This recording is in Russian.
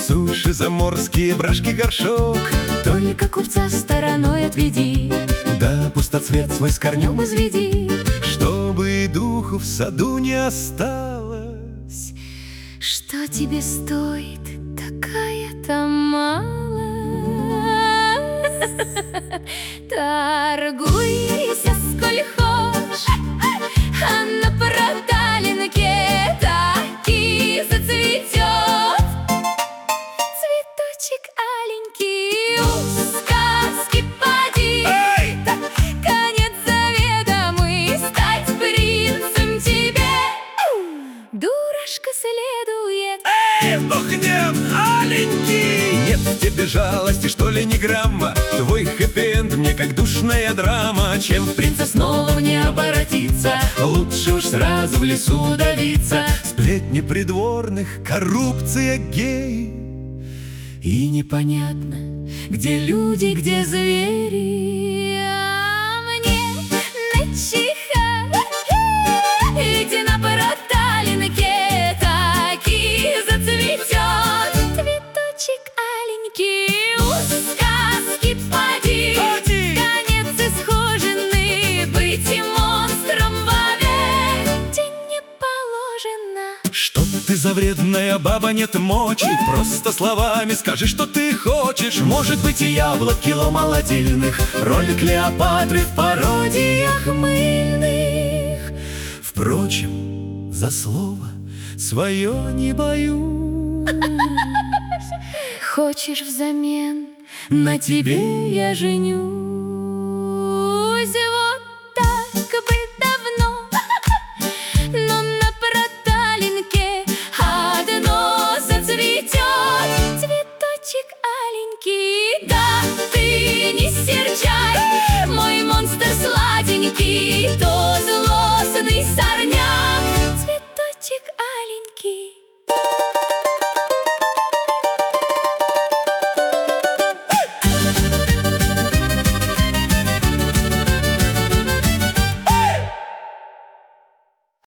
Суши заморские, брашки, горшок. Только купца стороной отведи, Да пустоцвет свой с корнем изведи, чтобы духу в саду не осталось. что тебе стоит такая-то малость? Торгуйся сколь хочешь, а на проталинке таки зацветет цветочек аленький. У сказки поди, конец заведомый, стать принцем тебе дурашка следует. Бог нет, аленький! Нет в тебе жалости, что ли, ни грамма. Твой хэппи-энд мне как душная драма. Чем в принца снова не оборотиться, лучше уж сразу в лесу давиться. Сплетни придворных, коррупция, гей. И непонятно, где люди, где звери. А мне начиха, иди на проталинке таки зацветет цветочек аленький. У сказки поди, конец исхоженный, быть и монстром вовек тебе не положено. Что ты за вредная баба, нет мочи? Просто словами скажи, что ты хочешь. Может быть, и яблок кило молодильных, роль Клеопатры в пародиях мыльных. Впрочем, за слово свое не боюсь. Хочешь взамен, на тебе я женюсь.